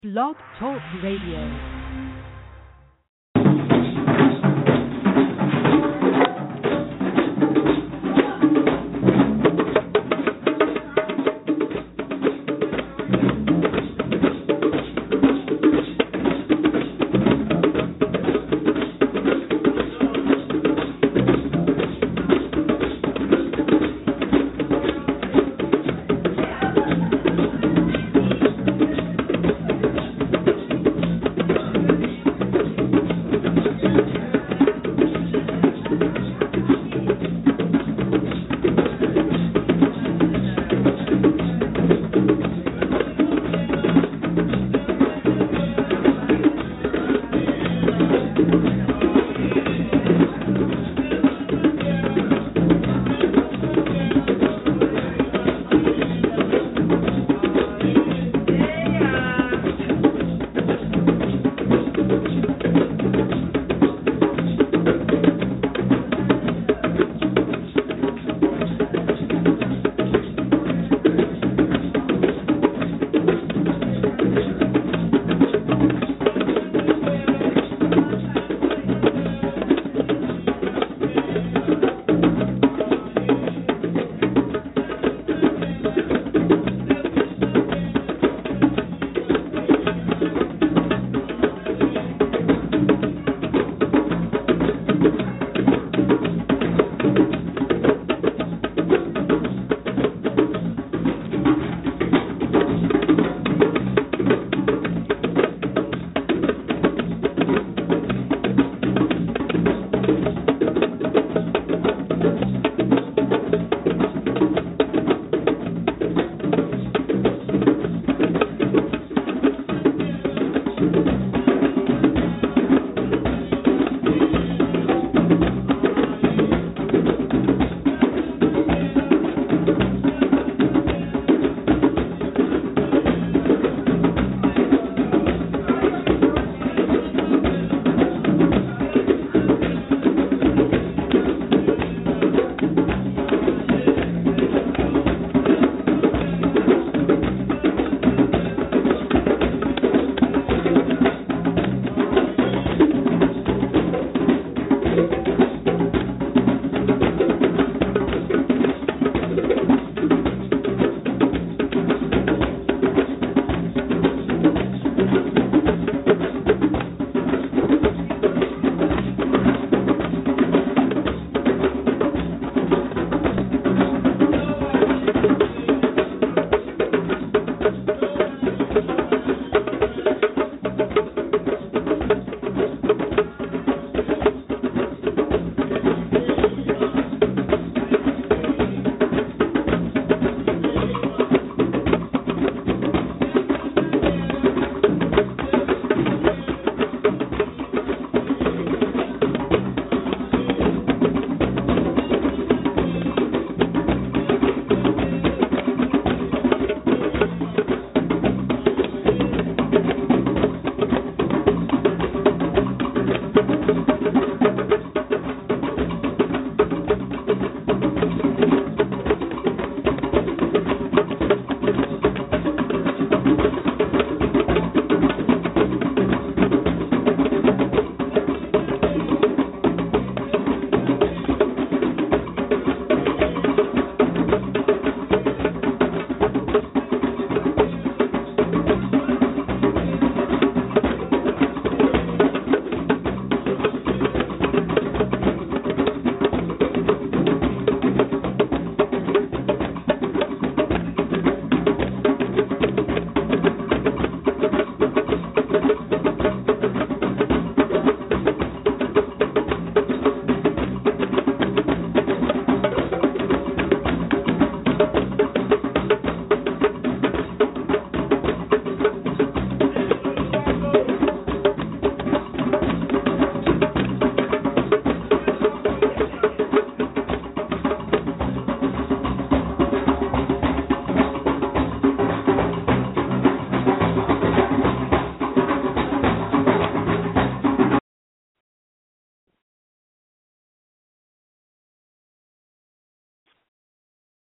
Blog Talk Radio.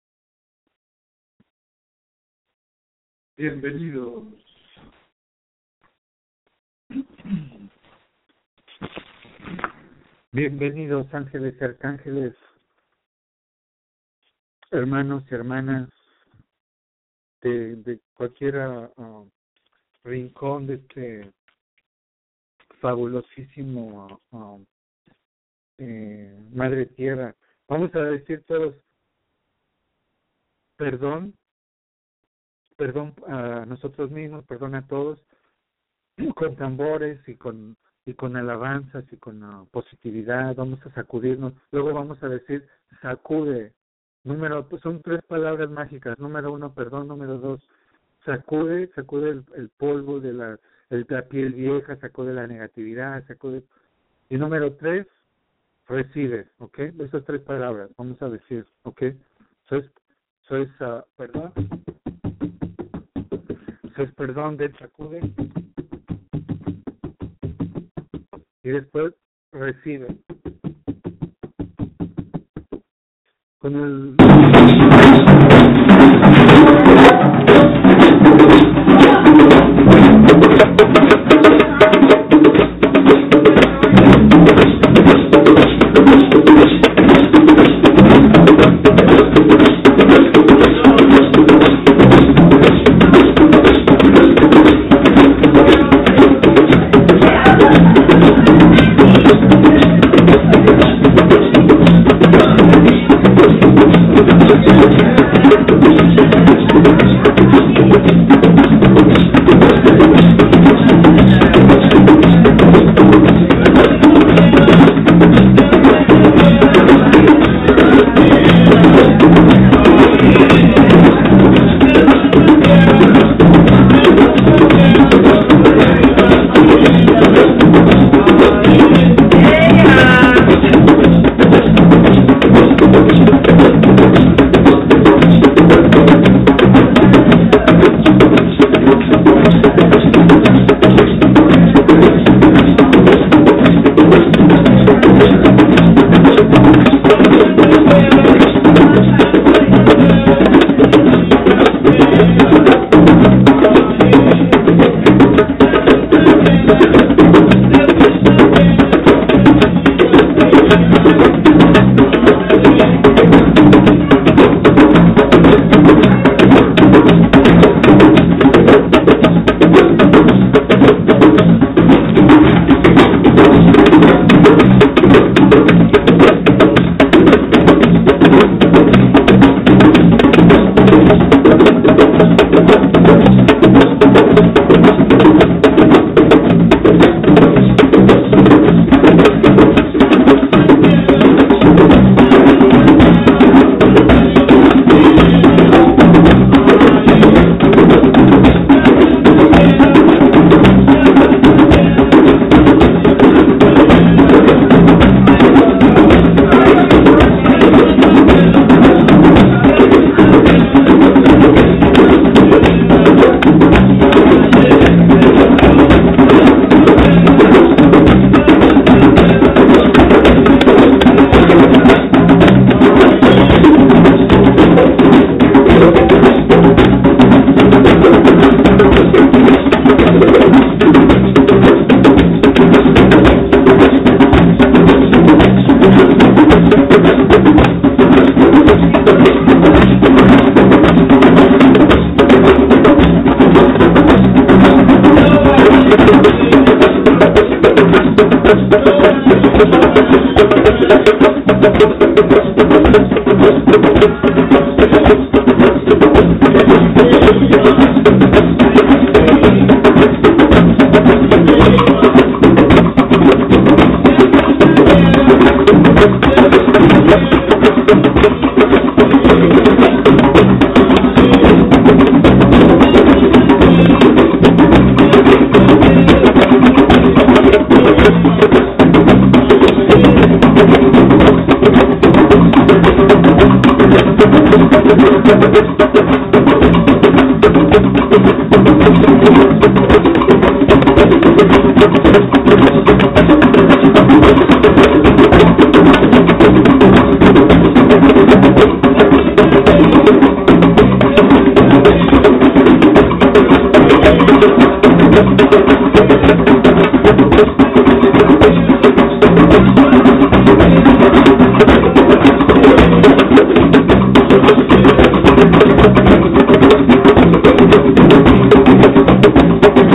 Bienvenidos Bienvenidos, ángeles y arcángeles, hermanos y hermanas de cualquier rincón de este fabulosísimo Madre Tierra. Vamos a decir todos perdón a nosotros mismos, perdón a todos, con tambores y con alabanzas y con positividad. Vamos a sacudirnos. Luego vamos a decir sacude. Son 3 palabras mágicas. Número 1, perdón. Número 2, sacude el polvo de la piel vieja, sacude la negatividad, y número 3, recibe, ¿ok? Esas 3 palabras vamos a decir, ¿ok? Soy perdón. Soy perdón del sacude. Y después recibe. Con el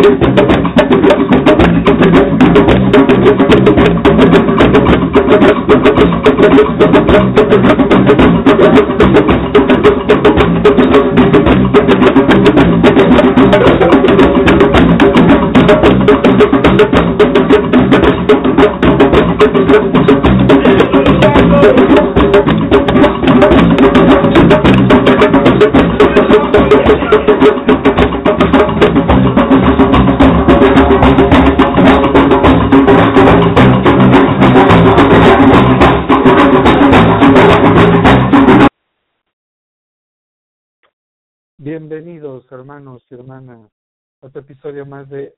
Bienvenidos, hermanos y hermanas, a otro episodio más de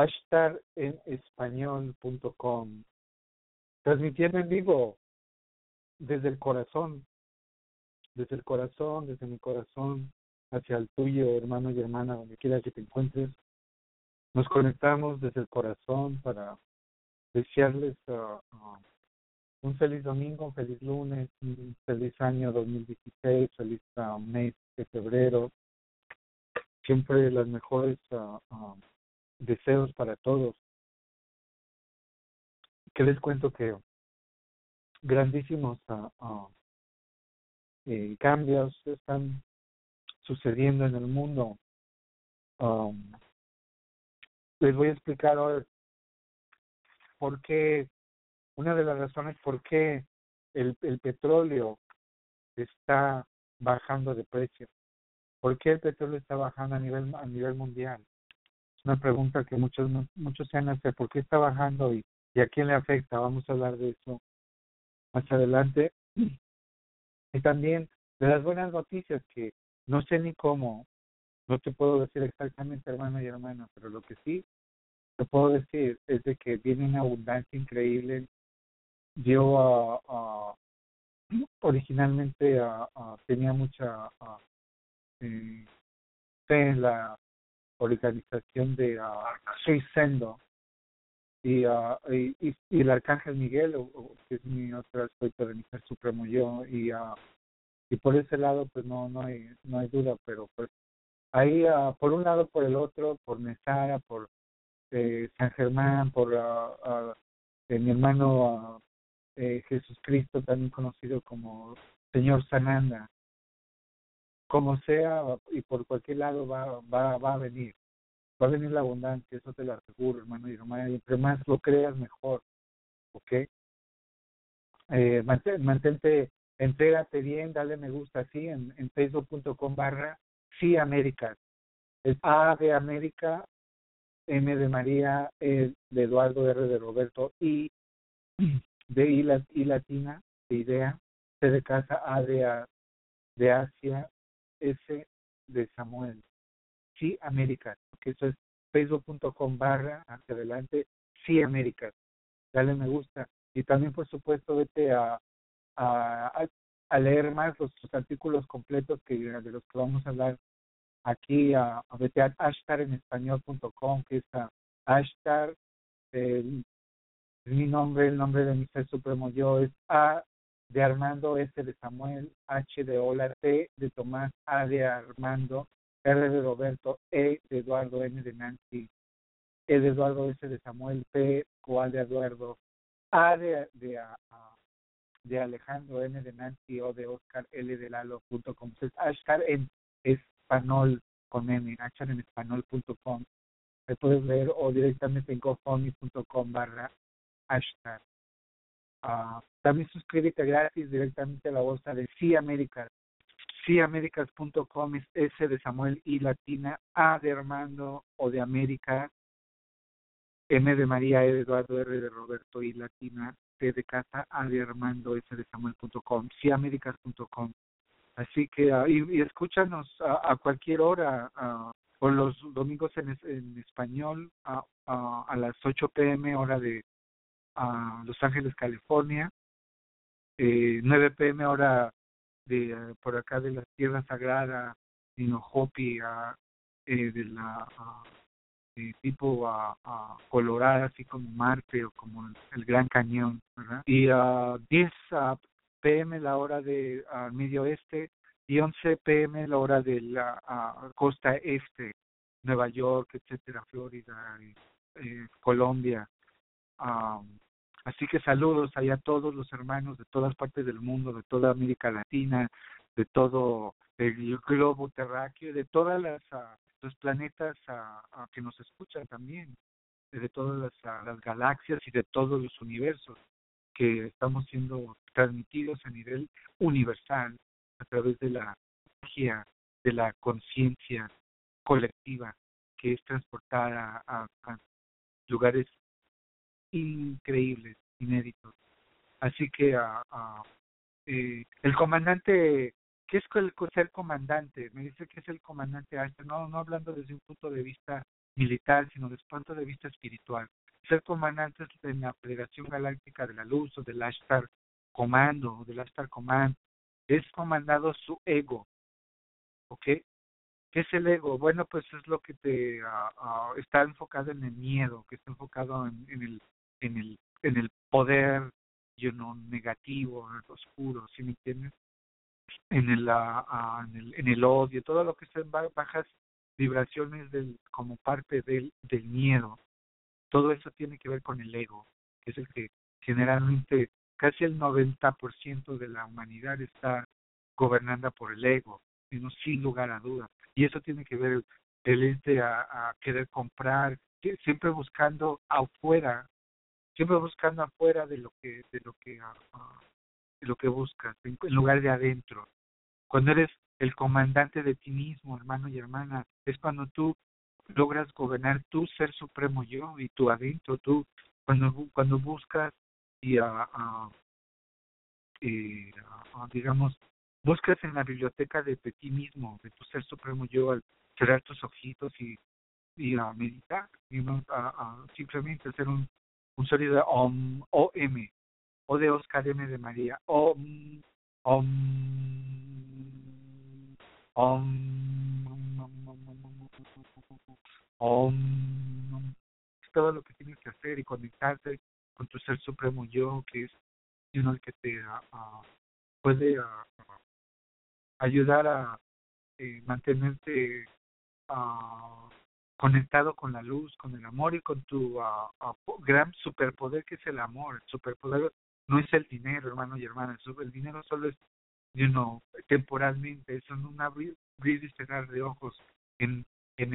ashtarenespañol.com, transmitiendo en vivo desde el corazón, desde mi corazón, hacia el tuyo, hermano y hermana, donde quiera que te encuentres. Nos conectamos desde el corazón para desearles un feliz domingo, un feliz lunes, un feliz año 2016, feliz mes de febrero. Siempre los mejores deseos para todos. Que les cuento que grandísimos cambios están sucediendo en el mundo. Les voy a explicar ahora por qué, una de las razones por qué el petróleo está bajando de precio. ¿Por qué el petróleo está bajando a nivel mundial? Es una pregunta que muchos se han hecho. ¿Por qué está bajando y a quién le afecta? Vamos a hablar de eso más adelante. Y también de las buenas noticias, que no sé ni cómo, no te puedo decir exactamente, hermano y hermana, pero lo que sí te puedo decir es de que viene una abundancia increíble. Yo originalmente tenía mucha fe en la organización de Sendo y el Arcángel Miguel, que es mi otro aspecto de mi ser supremo yo, y por ese lado pues no hay duda, pero pues ahí por un lado, por el otro, por Mesara, por San Germán, por mi hermano Jesús Cristo, también conocido como Señor Sananda, como sea, y por cualquier lado va a venir la abundancia, eso te lo aseguro, hermano y hermana, y entre más lo creas mejor, ¿ok? Mantente, entrégate bien, dale me gusta así en facebook.com/Sí Américas. Es A de América, M de María, E de Eduardo, R de Roberto, I de I latina, de idea, C de casa, A de Asia, S de Samuel. Sí Américas, porque eso es facebook.com/ hacia adelante, Sí Américas. Dale me gusta. Y también, por supuesto, vete a leer más los artículos completos de los que vamos a hablar aquí. Vete a ashtarenespañol.com, que es Ashtar, es mi nombre, el nombre de mi ser supremo yo, es A de Armando, S de Samuel, H de Hola, T de Tomás, A de Armando, R de Roberto, E de Eduardo, N de Nancy, E de Eduardo, S de Samuel, P o A de Eduardo, A de Alejandro, N de Nancy, O de Oscar, L de Lalo.com. Entonces, Ashtar en español con M, ashtarenespañol.com. Te puedes leer, o directamente en gofundme.com/Ashtar. También suscríbete gratis directamente a la bolsa de Sí Américas. SíAméricas.com es S de Samuel, I latina, A de Armando, O de América, M de María, E de Eduardo, R de Roberto, I latina, T de casa, A de Armando, S de Samuel.com, SíAméricas.com. Así que, y escúchanos a cualquier hora, o los domingos en español, a las 8 p.m. hora de Los Ángeles, California, 9 p.m. hora de por acá de la Tierra Sagrada, en Hopi, de la tipo colorada, así como Marte o como el Gran Cañón, ¿verdad? Y 10 p.m. la hora de Medio Oeste y 11 p.m. la hora de la costa este. Nueva York, etcétera, Florida, Colombia. Así que saludos allá a todos los hermanos de todas partes del mundo, de toda América Latina, de todo el globo terráqueo, de todas los planetas que nos escuchan también, de todas las galaxias y de todos los universos que estamos siendo transmitidos a nivel universal a través de la energía, de la conciencia colectiva que es transportada a lugares increíbles, inéditos. Así que el comandante, ¿qué es ser comandante? Me dice que es el comandante Ashtar, no hablando desde un punto de vista militar, sino desde un punto de vista espiritual. Ser comandante de la Federación Galáctica de la Luz o del Ashtar Comando, o del Ashtar Command, es comandado su ego, ¿ok? ¿Qué es el ego? Bueno, pues es lo que te está enfocado en el miedo, que está enfocado en el poder, negativo, en el oscuro, ¿sí me entiendes? En el odio, todo lo que está en bajas vibraciones como parte del miedo. Todo eso tiene que ver con el ego, que es el que generalmente casi el 90% de la humanidad está gobernada por el ego, sin lugar a dudas. Y eso tiene que ver el a querer comprar, siempre buscando afuera de lo que buscas, en lugar de adentro. Cuando eres el comandante de ti mismo, hermano y hermana, es cuando tú logras gobernar tu ser supremo yo y tu adentro, tú cuando buscas y digamos, buscas en la biblioteca de ti mismo, de tu ser supremo yo, al cerrar tus ojitos y a meditar, simplemente hacer un sonido de OM, O de Oscar, M de María, OM, OM. Es todo lo que tienes que hacer y conectarte con tu ser supremo yo, que es el que te puede ayudar a mantenerte conectado con la luz, con el amor y con tu gran superpoder que es el amor. El superpoder no es el dinero, hermano y hermana. El dinero solo es, temporalmente, es un abrir y cerrar de ojos en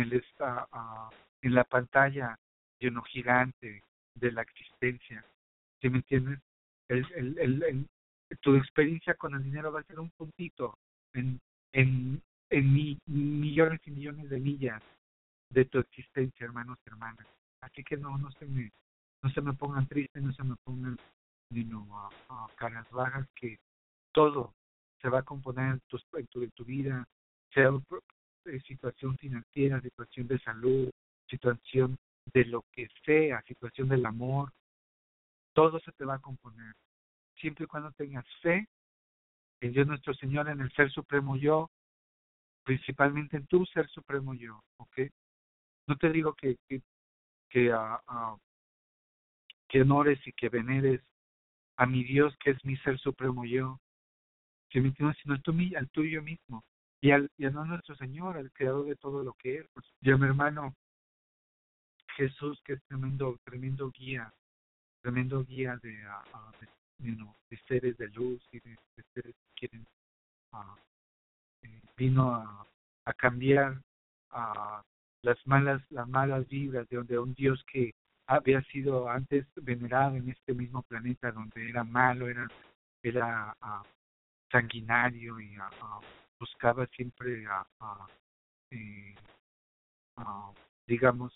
en la pantalla, gigante de la existencia. ¿Sí me entiendes? Tu experiencia con el dinero va a ser un puntito en en millones y millones de millas de tu existencia, hermanos y hermanas. Así que no se me pongan tristes, no se me pongan caras bajas, que todo se va a componer en tu vida, sea situación financiera, situación de salud, situación de lo que sea, situación del amor, todo se te va a componer. Siempre y cuando tengas fe en Dios nuestro Señor, en el Ser Supremo Yo, principalmente en tu Ser Supremo Yo, ¿ok? No te digo que honores y que veneres a mi Dios, que es mi Ser Supremo Yo, que me entiendes, sino al tuyo mismo, y a nuestro Señor, al Creador de todo lo que es. Pues, y a mi hermano Jesús, que es tremendo guía de seres de luz y de seres que quieren vino a cambiar las malas vibras de un Dios que había sido antes venerado en este mismo planeta, donde era malo, era sanguinario y buscaba siempre eh, digamos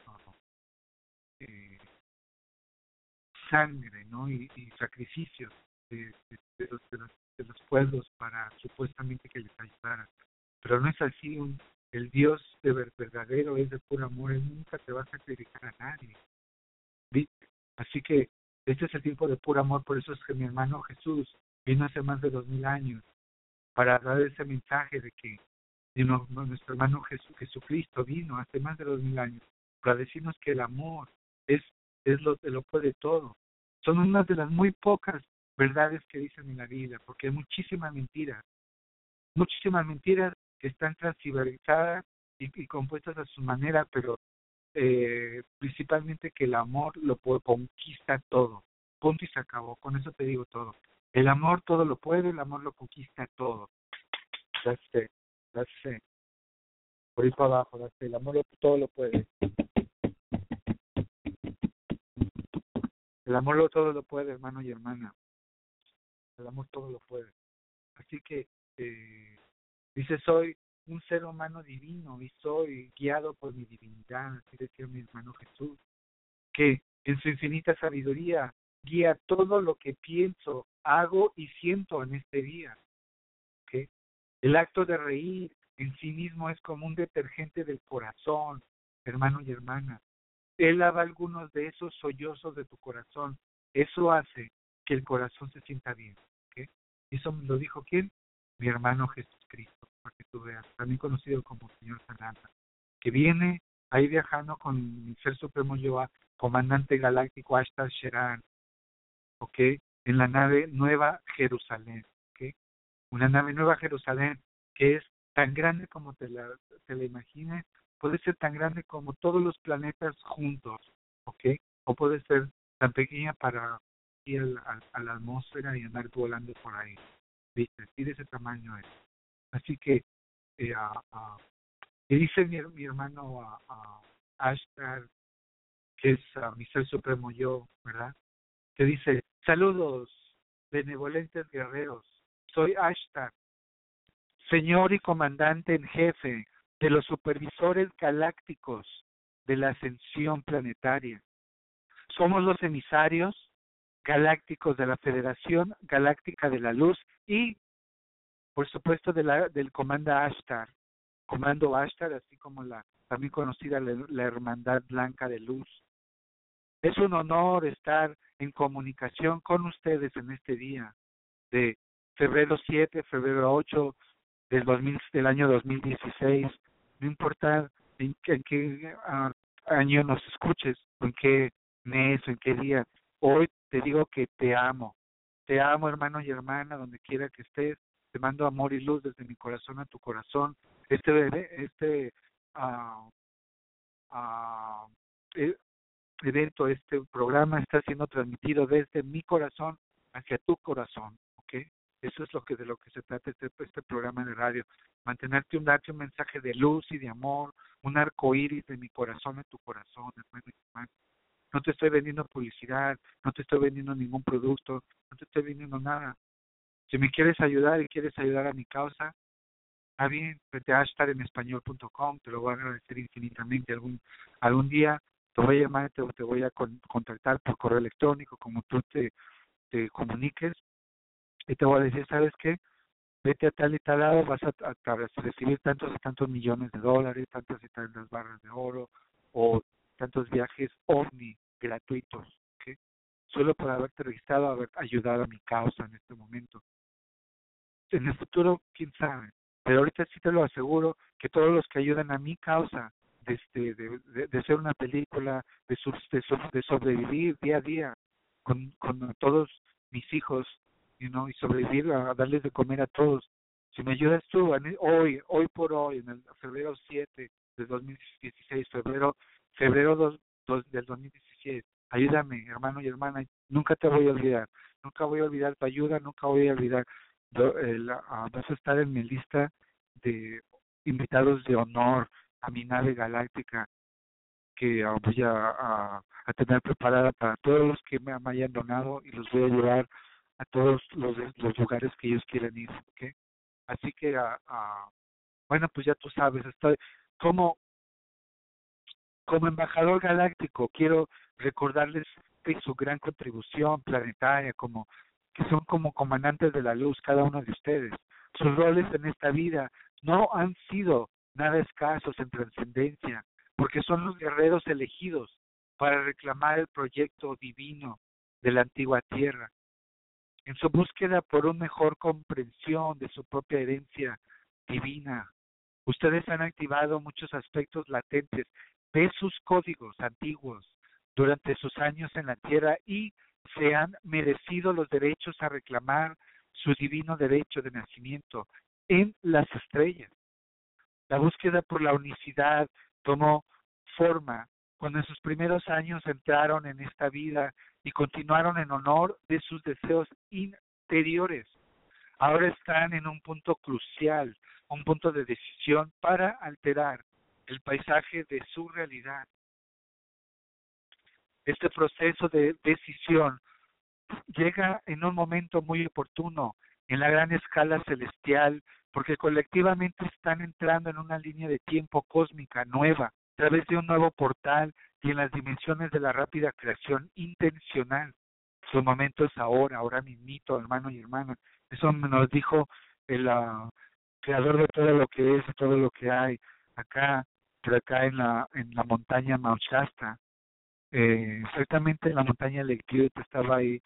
eh, sangre, ¿no? Y sacrificios de los pueblos para supuestamente que les ayudara. Pero no es así. El Dios verdadero es de puro amor. Él nunca te va a sacrificar a nadie, ¿viste? Así que este es el tiempo de puro amor. Por eso es que mi hermano Jesús vino hace más de 2000 años para dar ese mensaje de que nuestro hermano Jesucristo vino hace más de 2000 años para decirnos que el amor es lo puede todo. Son unas de las muy pocas verdades que dicen en la Biblia, porque hay muchísimas mentiras que están transversalizadas y compuestas a su manera, pero principalmente que el amor conquista todo. Punto y se acabó. Con eso te digo todo. El amor todo lo puede, el amor lo conquista todo. That's it. That's it. Por ahí para abajo, that's it. El amor todo lo puede. El amor todo lo puede, hermano y hermana. El amor todo lo puede. Así que dice, soy un ser humano divino y soy guiado por mi divinidad, así decía mi hermano Jesús, que en su infinita sabiduría guía todo lo que pienso, hago y siento en este día. ¿Okay? El acto de reír en sí mismo es como un detergente del corazón, hermano y hermana. Él lava algunos de esos sollozos de tu corazón. Eso hace que el corazón se sienta bien. ¿Okay? Eso me lo dijo ¿quién? Mi hermano Jesucristo, para que tú veas, también conocido como Señor Sananda, que viene ahí viajando con mi ser supremo yo, comandante galáctico Ashtar Sheran, ¿ok? En la nave Nueva Jerusalén, ¿ok? Una nave Nueva Jerusalén que es tan grande como te la imagines, puede ser tan grande como todos los planetas juntos, ¿ok? O puede ser tan pequeña para ir a la atmósfera y andar volando por ahí, ¿viste? Y de ese tamaño es. Así que, y dice mi hermano Ashtar, que es mi ser supremo yo, ¿verdad? Que dice, saludos, benevolentes guerreros, soy Ashtar, señor y comandante en jefe de los supervisores galácticos de la ascensión planetaria. Somos los emisarios galácticos de la Federación Galáctica de la Luz y, por supuesto, del Comando Ashtar, así como también conocida la Hermandad Blanca de Luz. Es un honor estar en comunicación con ustedes en este día de febrero 7, febrero 8 del año 2016. No importa en qué año nos escuches, en qué mes, en qué día. Hoy te digo que te amo. Te amo, hermano y hermana, donde quiera que estés. Te mando amor y luz desde mi corazón a tu corazón. Este evento, este programa está siendo transmitido desde mi corazón hacia tu corazón, ¿ok? Eso es de lo que se trata este programa de radio, darte un mensaje de luz y de amor, un arco iris de mi corazón a tu corazón, hermano y hermano. No te estoy vendiendo publicidad, no te estoy vendiendo ningún producto, no te estoy vendiendo nada. Si me quieres ayudar y quieres ayudar a mi causa, está bien, vete a ashtarenespañol.com, te lo voy a agradecer infinitamente. Algún día te voy a llamar, te voy a contactar por correo electrónico, como tú te comuniques, y te voy a decir, ¿sabes qué? Vete a tal y tal lado, vas a recibir tantos y tantos millones de dólares, tantas y tantas barras de oro, o tantos viajes OVNI gratuitos, ¿ok? Solo por haberte registrado, haber ayudado a mi causa en este momento. En el futuro, quién sabe, pero ahorita sí te lo aseguro que todos los que ayudan a mi causa de hacer una película, de sobrevivir día a día con todos mis hijos, y sobrevivir a darles de comer a todos. Si me ayudas tú hoy por hoy, en el febrero 7 de 2016, febrero 2 del 2017, ayúdame, hermano y hermana, nunca te voy a olvidar, nunca voy a olvidar tu ayuda, nunca voy a olvidar. Vas a estar en mi lista de invitados de honor a mi nave galáctica que voy a tener preparada para todos los que me hayan donado, y los voy a llevar a todos los lugares que ellos quieren ir, ¿okay? Así que bueno, pues ya tú sabes, estoy como embajador galáctico, quiero recordarles que su gran contribución planetaria, que son como comandantes de la luz cada uno de ustedes. Sus roles en esta vida no han sido nada escasos en trascendencia, porque son los guerreros elegidos para reclamar el proyecto divino de la antigua tierra. En su búsqueda por una mejor comprensión de su propia herencia divina, ustedes han activado muchos aspectos latentes de sus códigos antiguos durante sus años en la tierra y se han merecido los derechos a reclamar su divino derecho de nacimiento en las estrellas. La búsqueda por la unicidad tomó forma cuando en sus primeros años entraron en esta vida y continuaron en honor de sus deseos interiores. Ahora están en un punto crucial, un punto de decisión para alterar el paisaje de su realidad. Este proceso de decisión llega en un momento muy oportuno en la gran escala celestial, porque colectivamente están entrando en una línea de tiempo cósmica nueva, a través de un nuevo portal y en las dimensiones de la rápida creación intencional. Su momento es ahora, ahora mismito, hermano y hermana. Eso nos dijo el creador de todo lo que es y todo lo que hay acá, por acá en la montaña Mount Shasta. Exactamente en la montaña Lectio, estaba ahí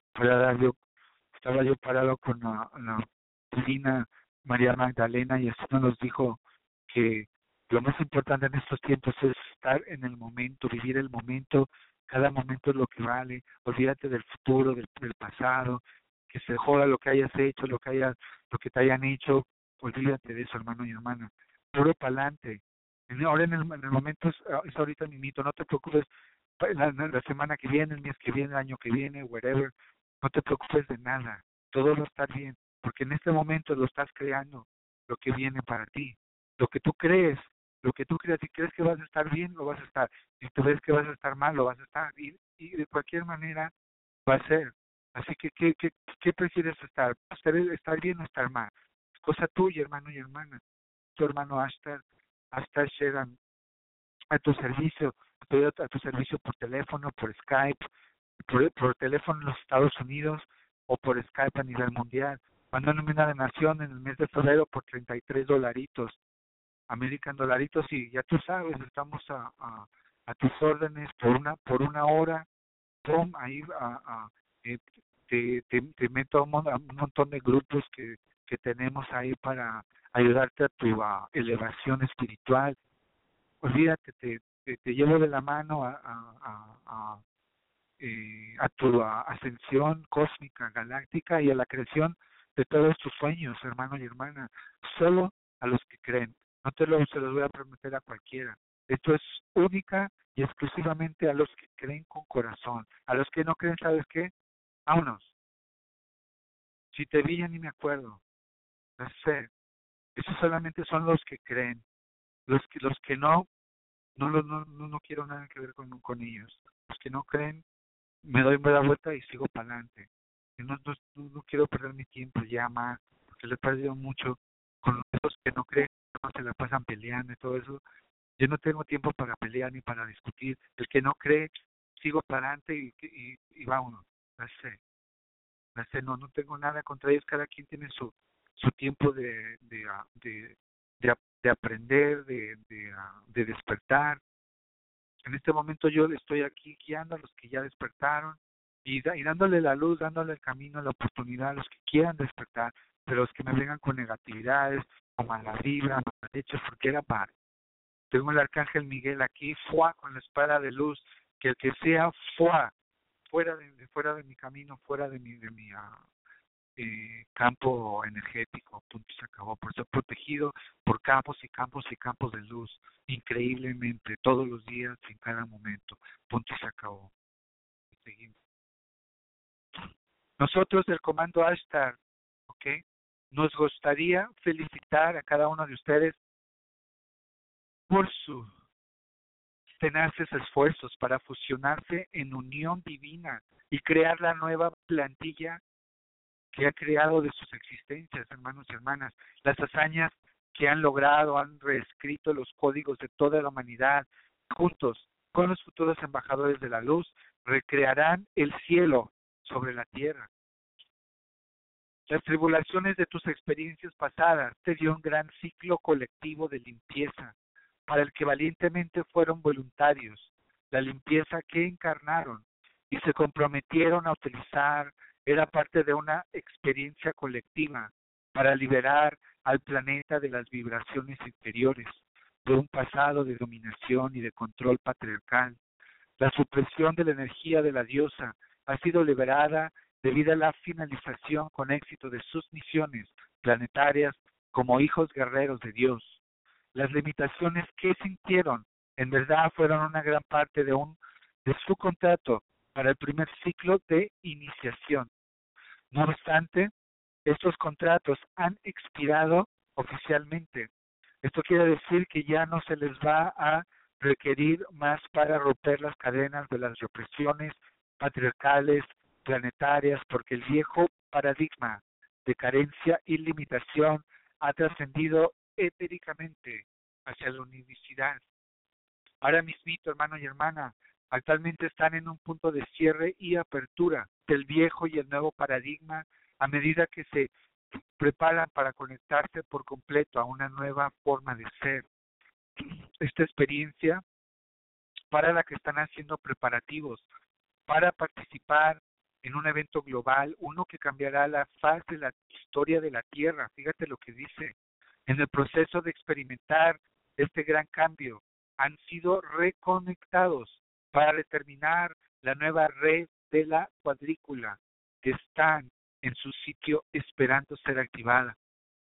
estaba yo parado con la divina María Magdalena y así nos dijo que lo más importante en estos tiempos es estar en el momento, vivir el momento, cada momento es lo que vale, olvídate del futuro, del pasado, que se joda lo que hayas hecho, lo que te hayan hecho, olvídate de eso, hermano y hermana, puro pa'lante. Ahora en el momento es ahorita mimito, no te preocupes, la semana que viene, el mes que viene, el año que viene, whatever, no te preocupes de nada, todo va a estar bien, porque en este momento lo estás creando, lo que viene para ti, lo que tú crees, si crees que vas a estar bien, lo vas a estar, si tú ves que vas a estar mal, lo vas a estar, y de cualquier manera va a ser. Así que, ¿qué prefieres estar? ¿Estar bien o estar mal? Es cosa tuya, hermano y hermana. Tu hermano Ashtar Sheran, a tu servicio, estoy a tu servicio por teléfono, por Skype, por teléfono en los Estados Unidos o por Skype a nivel mundial. Mándame una donación en el mes de febrero por $33, American dolaritos, y ya tú sabes, estamos a tus órdenes por una hora, pum, ahí eh, te meto a un montón de grupos que tenemos ahí para ayudarte a tu elevación espiritual. Olvídate, te llevo de la mano a tu ascensión cósmica, galáctica y a la creación de todos tus sueños, hermano y hermana, solo a los que creen. No se los voy a prometer a cualquiera. Esto es única y exclusivamente a los que creen con corazón. A los que no creen, ¿sabes qué? Vámonos. Si te vi ya ni me acuerdo. No sé. Esos solamente son los que creen. Los que no quiero nada que ver con ellos. Los que no creen, me doy media vuelta y sigo para adelante. No quiero perder mi tiempo ya más, porque le he perdido mucho con esos que no creen, no se la pasan peleando y todo eso. Yo no tengo tiempo para pelear ni para discutir. El que no cree, sigo para adelante y vámonos. No tengo nada contra ellos. Cada quien tiene su tiempo de aprender, de despertar. En este momento yo estoy aquí guiando a los que ya despertaron y dándole la luz, dándole el camino, la oportunidad a los que quieran despertar, pero los que me vengan con negatividades, con mala vibra, malas hechos, porque era par. Tengo el arcángel Miguel aquí, con la espada de luz, que el que sea fuera de mi camino, fuera de mi campo energético, punto, se acabó, por ser protegido por campos y campos y campos de luz, increíblemente, todos los días, en cada momento, punto, se acabó. Seguimos. Nosotros del Comando Ashtar, ¿ok? Nos gustaría felicitar a cada uno de ustedes por sus tenaces esfuerzos para fusionarse en unión divina y crear la nueva plantilla que ha creado de sus existencias, hermanos y hermanas, las hazañas que han logrado, han reescrito los códigos de toda la humanidad. Juntos, con los futuros embajadores de la luz, recrearán el cielo sobre la tierra. Las tribulaciones de tus experiencias pasadas te dio un gran ciclo colectivo de limpieza, para el que valientemente fueron voluntarios, la limpieza que encarnaron y se comprometieron a utilizar. Era parte de una experiencia colectiva para liberar al planeta de las vibraciones inferiores, de un pasado de dominación y de control patriarcal. La supresión de la energía de la diosa ha sido liberada debido a la finalización con éxito de sus misiones planetarias como hijos guerreros de Dios. Las limitaciones que sintieron, en verdad, fueron una gran parte de su contrato para el primer ciclo de iniciación. No obstante, estos contratos han expirado oficialmente. Esto quiere decir que ya no se les va a requerir más para romper las cadenas de las represiones patriarcales planetarias, porque el viejo paradigma de carencia y limitación ha trascendido etéricamente hacia la unicidad. Ahora mismito, hermano y hermana, actualmente están en un punto de cierre y apertura del viejo y el nuevo paradigma a medida que se preparan para conectarse por completo a una nueva forma de ser. Esta experiencia para la que están haciendo preparativos para participar en un evento global, uno que cambiará la faz de la historia de la Tierra. Fíjate lo que dice. En el proceso de experimentar este gran cambio, han sido reconectados para determinar la nueva red de la cuadrícula que están en su sitio esperando ser activada.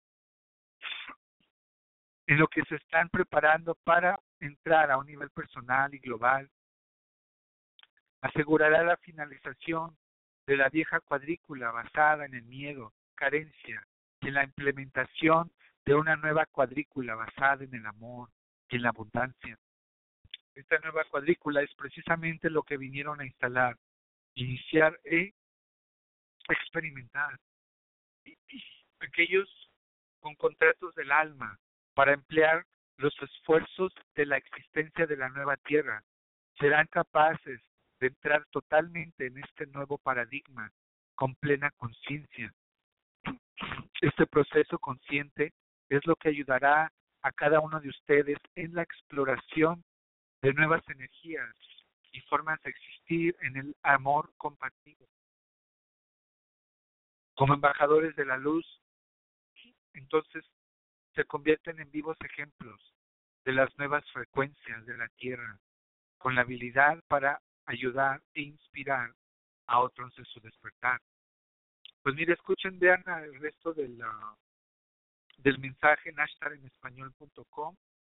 En lo que se están preparando para entrar a un nivel personal y global, asegurará la finalización de la vieja cuadrícula basada en el miedo, carencia, y en la implementación de una nueva cuadrícula basada en el amor y en la abundancia. Esta nueva cuadrícula es precisamente lo que vinieron a instalar, iniciar e experimentar. Aquellos con contratos del alma para emplear los esfuerzos de la existencia de la nueva tierra serán capaces de entrar totalmente en este nuevo paradigma con plena conciencia. Este proceso consciente es lo que ayudará a cada uno de ustedes en la exploración de nuevas energías y formas de existir en el amor compartido. Como embajadores de la luz, entonces se convierten en vivos ejemplos de las nuevas frecuencias de la Tierra, con la habilidad para ayudar e inspirar a otros en su despertar. Pues mire, escuchen, vean el resto del mensaje en ashtarenespañol.com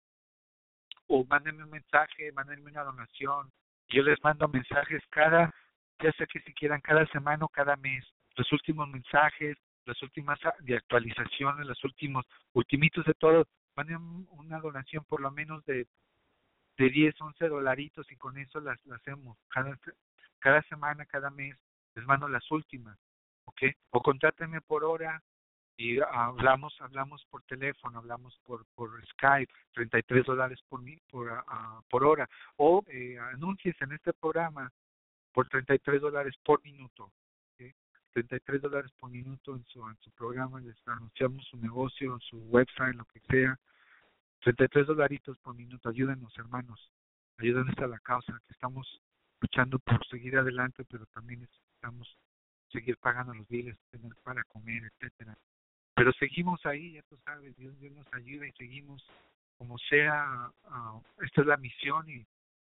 o mándenme un mensaje, mándenme una donación. Yo les mando mensajes ya sé que si quieran cada semana o cada mes, los últimos mensajes, las últimas de actualizaciones, los ultimitos de todo. Manden una donación por lo menos de 10, 11 dolaritos y con eso las hacemos. Cada semana, cada mes, les mando las últimas, ¿ok? O contrátenme por hora y hablamos por teléfono, hablamos por Skype, $33 por hora, o anuncies en este programa por $33 por minuto, ¿okay? $33 por minuto en su programa, les anunciamos su negocio, su website, lo que sea. $33 por minuto. Ayúdenos, hermanos, ayúdenos a la causa, que estamos luchando por seguir adelante, pero también necesitamos seguir pagando los biles, tener para comer, etcétera. Pero seguimos ahí, ya tú sabes, Dios nos ayuda y seguimos como sea. Esta es la misión y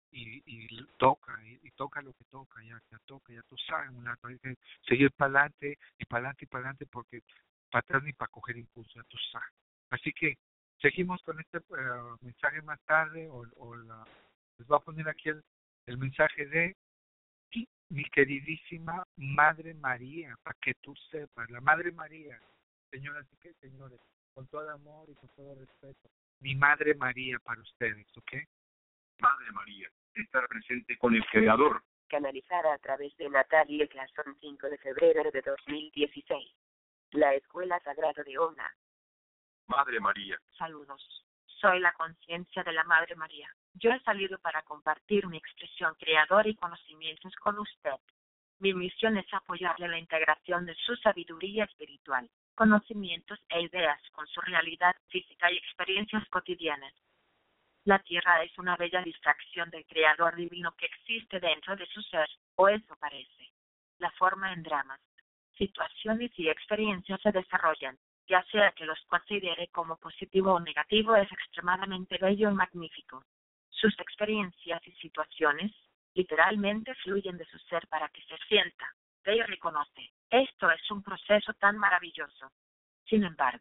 toca lo que toca, ya toca, ya tú sabes, hay que seguir para adelante y para adelante y para adelante, porque para atrás ni para coger impulso, ya tú sabes. Así que seguimos con este mensaje más tarde, les voy a poner aquí el mensaje de mi queridísima Madre María, para que tú sepas, la Madre María, señoras y señores, con todo amor y con todo respeto, mi Madre María para ustedes, ¿ok? Madre María, estar presente con el Creador. Canalizada a través de Natalia Clason, 5 de febrero de 2016. La Escuela Sagrada de Ona. Madre María. Saludos. Soy la conciencia de la Madre María. Yo he salido para compartir mi expresión creadora y conocimientos con usted. Mi misión es apoyarle la integración de su sabiduría espiritual, conocimientos e ideas con su realidad física y experiencias cotidianas. La Tierra es una bella distracción del Creador divino que existe dentro de su ser, o eso parece. La forma en dramas, situaciones y experiencias se desarrollan, ya sea que los considere como positivo o negativo, es extremadamente bello y magnífico. Sus experiencias y situaciones, literalmente fluyen de su ser para que se sienta, ve y reconoce. Esto es un proceso tan maravilloso. Sin embargo,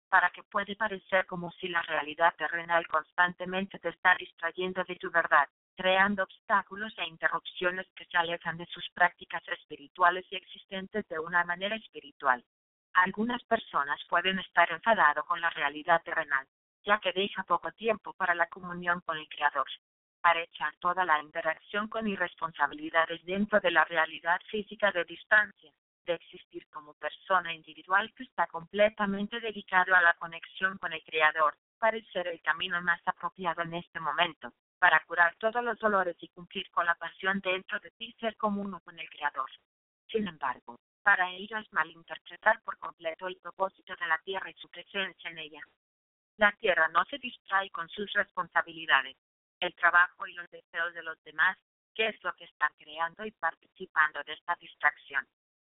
para que puede parecer como si la realidad terrenal constantemente te está distrayendo de tu verdad, creando obstáculos e interrupciones que se alejan de sus prácticas espirituales y existentes de una manera espiritual. Algunas personas pueden estar enfadados con la realidad terrenal, ya que deja poco tiempo para la comunión con el Creador, para echar toda la interacción con irresponsabilidades dentro de la realidad física de distancia, de existir como persona individual que está completamente dedicado a la conexión con el Creador, parece ser el camino más apropiado en este momento, para curar todos los dolores y cumplir con la pasión dentro de ti, ser como uno con el Creador. Sin embargo, para ello es malinterpretar por completo el propósito de la Tierra y su presencia en ella. La Tierra no se distrae con sus responsabilidades, el trabajo y los deseos de los demás, que es lo que están creando y participando de esta distracción.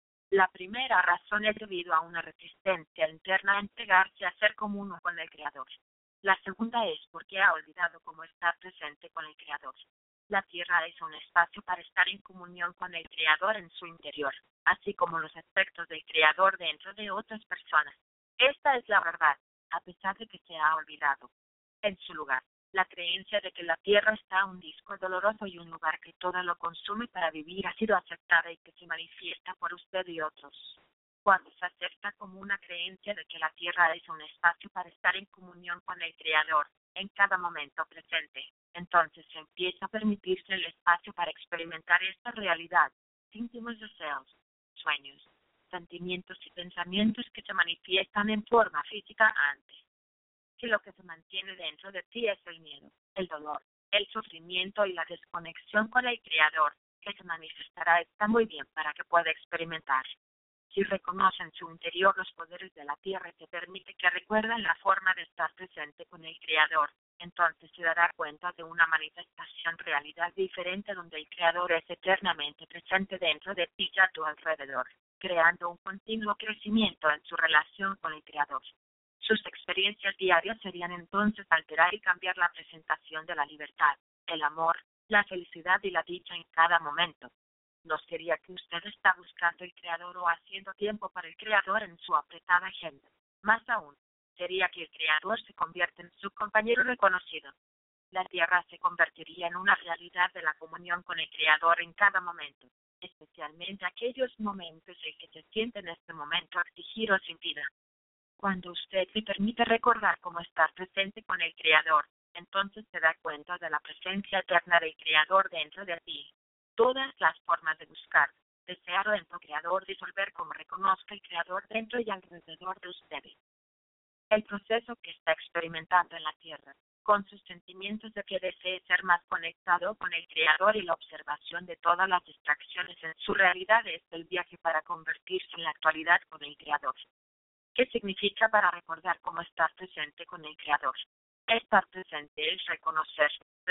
La primera razón es debido a una resistencia interna a entregarse a ser como uno con el Creador. La segunda es porque ha olvidado cómo estar presente con el Creador. La Tierra es un espacio para estar en comunión con el Creador en su interior, así como los aspectos del Creador dentro de otras personas. Esta es la verdad, a pesar de que se ha olvidado. En su lugar, la creencia de que la Tierra está un disco doloroso y un lugar que todo lo consume para vivir ha sido aceptada y que se manifiesta por usted y otros. Cuando se acepta como una creencia de que la Tierra es un espacio para estar en comunión con el Creador en cada momento presente, entonces se empieza a permitirse el espacio para experimentar esta realidad, íntimos deseos, sueños, sentimientos y pensamientos que se manifiestan en forma física antes. Que lo que se mantiene dentro de ti es el miedo, el dolor, el sufrimiento y la desconexión con el Creador, que se manifestará está muy bien para que pueda experimentar. Si reconoce en su interior los poderes de la Tierra y te permite que recuerden la forma de estar presente con el Creador, entonces se dará cuenta de una manifestación realidad diferente donde el Creador es eternamente presente dentro de ti y a tu alrededor, creando un continuo crecimiento en su relación con el Creador. Sus experiencias diarias serían entonces alterar y cambiar la presentación de la libertad, el amor, la felicidad y la dicha en cada momento. No sería que usted está buscando el Creador o haciendo tiempo para el Creador en su apretada agenda. Más aún, sería que el Creador se convierte en su compañero reconocido. La Tierra se convertiría en una realidad de la comunión con el Creador en cada momento, especialmente aquellos momentos en que se siente en este momento afligido o sin vida. Cuando usted se permite recordar cómo estar presente con el Creador, entonces se da cuenta de la presencia eterna del Creador dentro de ti. Todas las formas de buscar, desear en tu Creador disolver como reconozca el Creador dentro y alrededor de ustedes. El proceso que está experimentando en la Tierra, con sus sentimientos de que desee ser más conectado con el Creador y la observación de todas las distracciones en su realidad, es el viaje para convertirse en la actualidad con el Creador. ¿Qué significa para recordar cómo estar presente con el Creador? Estar presente es reconocer,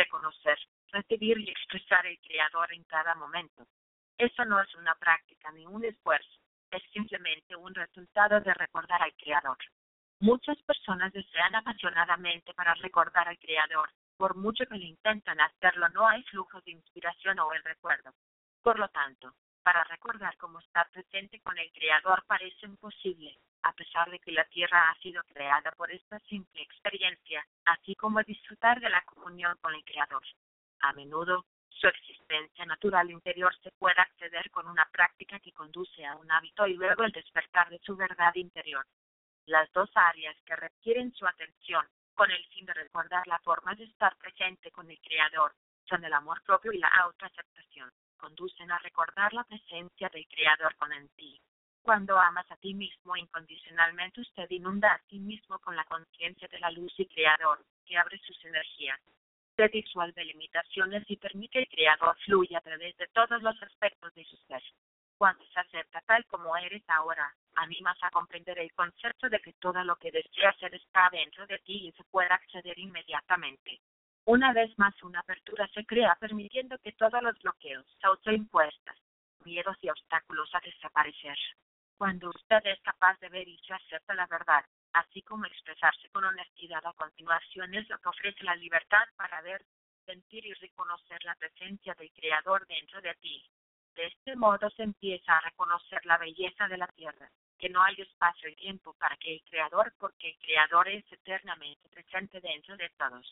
recibir y expresar el Creador en cada momento. Eso no es una práctica ni un esfuerzo, es simplemente un resultado de recordar al Creador. Muchas personas desean apasionadamente para recordar al Creador, por mucho que lo intentan hacerlo no hay flujo de inspiración o el recuerdo. Por lo tanto, para recordar cómo estar presente con el Creador parece imposible, a pesar de que la Tierra ha sido creada por esta simple experiencia, así como disfrutar de la comunión con el Creador. A menudo, su existencia natural interior se puede acceder con una práctica que conduce a un hábito y luego el despertar de su verdad interior. Las dos áreas que requieren su atención, con el fin de recordar la forma de estar presente con el Creador, son el amor propio y la autoaceptación. Conducen a recordar la presencia del Creador en ti. Cuando amas a ti mismo incondicionalmente, usted inunda a sí mismo con la conciencia de la luz y Creador, que abre sus energías. Se disuelve limitaciones y permite que el Creador fluya a través de todos los aspectos de su ser. Cuando se acepta tal como eres ahora, animas a comprender el concepto de que todo lo que deseas ser está dentro de ti y se puede acceder inmediatamente. Una vez más, una apertura se crea permitiendo que todos los bloqueos, autoimpuestas, miedos y obstáculos a desaparecer. Cuando usted es capaz de ver y se acepta la verdad, así como expresarse con honestidad a continuación, es lo que ofrece la libertad para ver, sentir y reconocer la presencia del Creador dentro de ti. De este modo se empieza a reconocer la belleza de la Tierra, que no hay espacio y tiempo para que el Creador, porque el Creador es eternamente presente dentro de todos.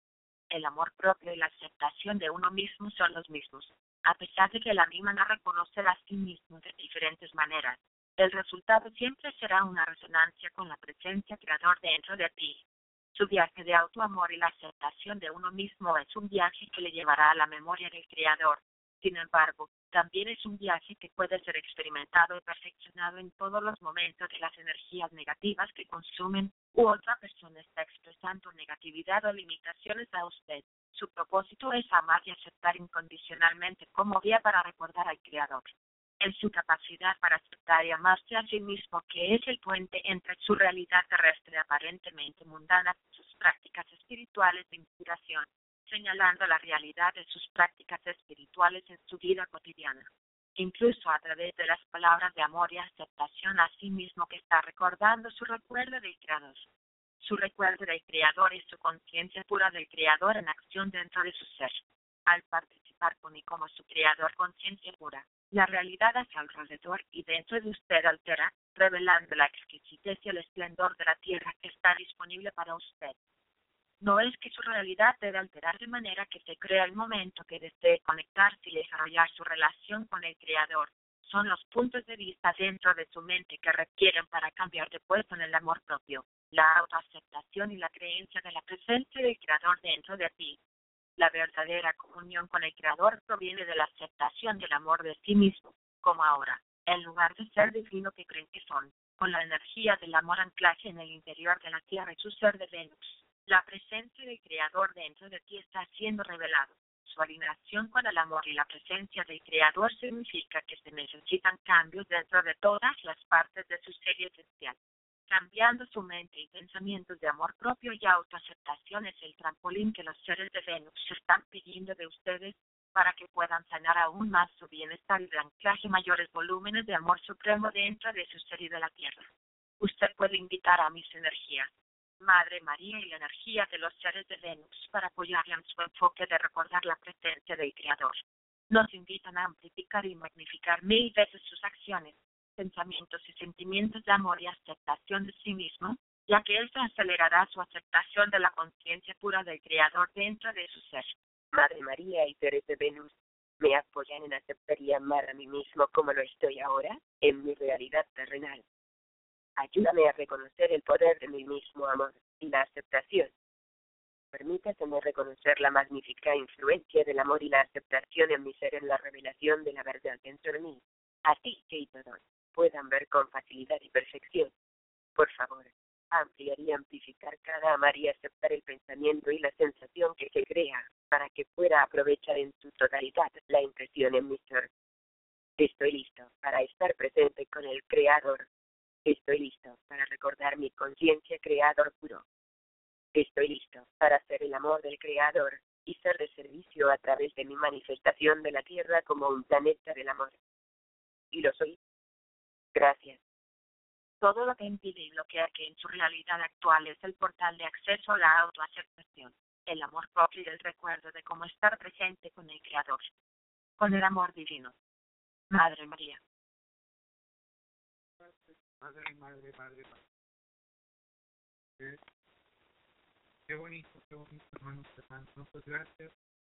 El amor propio y la aceptación de uno mismo son los mismos, a pesar de que la misma no reconoce a sí mismo de diferentes maneras. El resultado siempre será una resonancia con la presencia Creador dentro de ti. Su viaje de autoamor y la aceptación de uno mismo es un viaje que le llevará a la memoria del Creador. Sin embargo, también es un viaje que puede ser experimentado y perfeccionado en todos los momentos de las energías negativas que consumen u otra persona está expresando negatividad o limitaciones a usted. Su propósito es amar y aceptar incondicionalmente como vía para recordar al Creador. En su capacidad para aceptar y amarse a sí mismo, que es el puente entre su realidad terrestre aparentemente mundana y sus prácticas espirituales de inspiración, señalando la realidad de sus prácticas espirituales en su vida cotidiana, incluso a través de las palabras de amor y aceptación a sí mismo que está recordando su recuerdo del Creador. Su recuerdo del Creador y su conciencia pura del Creador en acción dentro de su ser. Al participar con y como su Creador conciencia pura, la realidad a su alrededor y dentro de usted altera, revelando la exquisitez y el esplendor de la tierra que está disponible para usted. No es que su realidad debe alterar de manera que se crea el momento que desee conectarse y desarrollar su relación con el Creador. Son los puntos de vista dentro de su mente que requieren para cambiar de puesto en el amor propio, la autoaceptación y la creencia de la presencia del Creador dentro de ti. La verdadera comunión con el Creador proviene de la aceptación del amor de sí mismo, como ahora, en lugar de ser divino que creen que son, con la energía del amor anclaje en el interior de la Tierra y su ser de Venus. La presencia del Creador dentro de ti está siendo revelado. Su alineación con el amor y la presencia del Creador significa que se necesitan cambios dentro de todas las partes de su ser esencial. Cambiando su mente y pensamientos de amor propio y autoaceptación es el trampolín que los seres de Venus están pidiendo de ustedes para que puedan sanar aún más su bienestar y de anclaje mayores volúmenes de amor supremo dentro de su ser y de la Tierra. Usted puede invitar a mis energías, Madre María y la energía de los seres de Venus para apoyarle en su enfoque de recordar la presencia del Creador. Nos invitan a amplificar y magnificar 1000 veces sus acciones, pensamientos y sentimientos de amor y aceptación de sí mismo, ya que esto acelerará su aceptación de la conciencia pura del Creador dentro de su ser. Madre María y seres de Venus, ¿me apoyan en aceptar y amar a mí mismo como lo estoy ahora, en mi realidad terrenal? Ayúdame a reconocer el poder de mi mismo amor y la aceptación. Permítaseme reconocer la magnífica influencia del amor y la aceptación en mi ser en la revelación de la verdad dentro de mí, así que y todos puedan ver con facilidad y perfección. Por favor, ampliar y amplificar cada amar y aceptar el pensamiento y la sensación que se crea, para que pueda aprovechar en su totalidad la impresión en mi ser. Estoy listo para estar presente con el Creador. Estoy listo para recordar mi conciencia Creador puro. Estoy listo para ser el amor del Creador y ser de servicio a través de mi manifestación de la Tierra como un planeta del amor. Y lo soy. Gracias. Todo lo que impide y bloquea que en su realidad actual es el portal de acceso a la autoaceptación, el amor propio y el recuerdo de cómo estar presente con el Creador, con el amor divino. Madre María. Madre. Qué bonito, hermanos. Pues gracias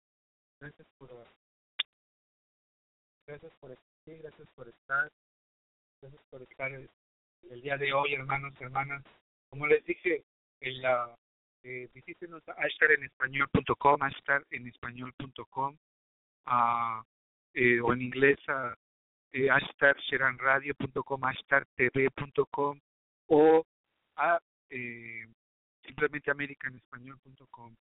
por existir, gracias por estar el día de hoy, hermanos, hermanas. Como les dije, visítenos a ashtarenespañol.com, o en inglés a ashtarsheranradio.com, ashtartv.com o a simplemente americanespañol.com.